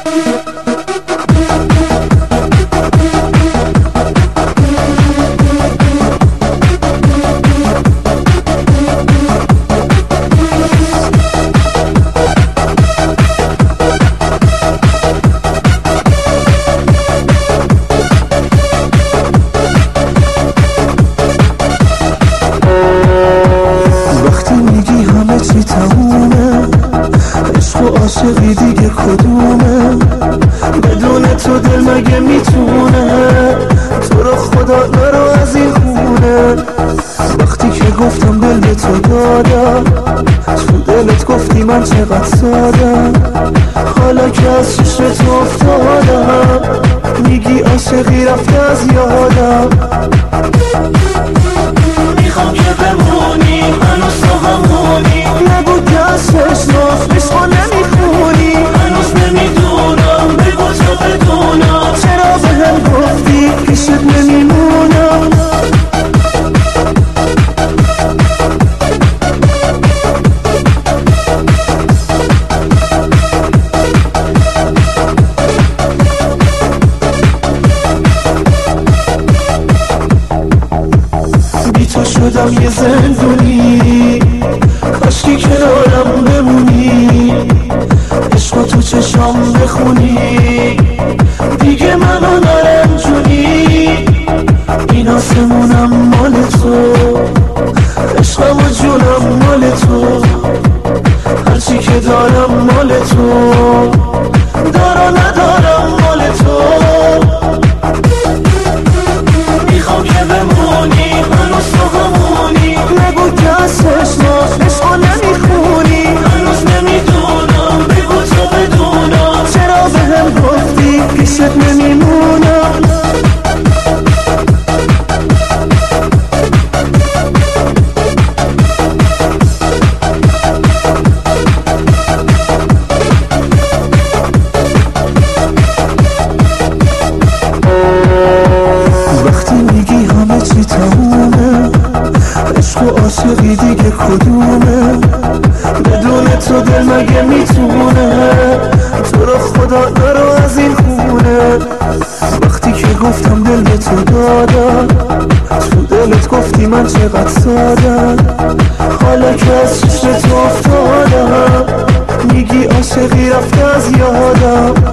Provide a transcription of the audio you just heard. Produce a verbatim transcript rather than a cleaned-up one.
تمومه عشق و عاشقی دیگه کدومه؟ بدون تو دل مگه میتونه تو رو خدا نرو از این خونه. وقتی که گفتم دل به تو دادم تو دلت گفتی من چقدر سادم. حالا که از چشم تو افتادم میگی عاشقی رفته از یادم. میخوام که بمونی هنوز تو همونی، نگو دستش ناف عشقا نمیخونی. هنوز نمیدونم بگو تو بدونم چرا به هم گفتی پیشت نمیمونم. بی تو شدم یه زندونی، کاشکی کنارم بمونی. عشق تو چشام بخونی دیگه منو نرنجونی. این آسمونم مال تو، عشقم و جونم مال تو. هرچی که دارم مال تو، دارا ندارم مال تو. میخوام که بمونی هنوز تو همونی، نگو دستش ناف عشقا نمیخونی. هنوز نمیدونم بگو تو بدونم چرا به هم گفتی پیشت نمیمونم. وقتی میگی همه چی تمومه عشق و عاشقی دیگه کدومه؟ بدون تو دل مگه میتونه تو رو خدا نرو از این خونه. وقتی که گفتم دل به تو دادم تو دلت گفتی من چقدر سادم. حالا که از چشم تو افتادم میگی عاشقی رفته از یادم.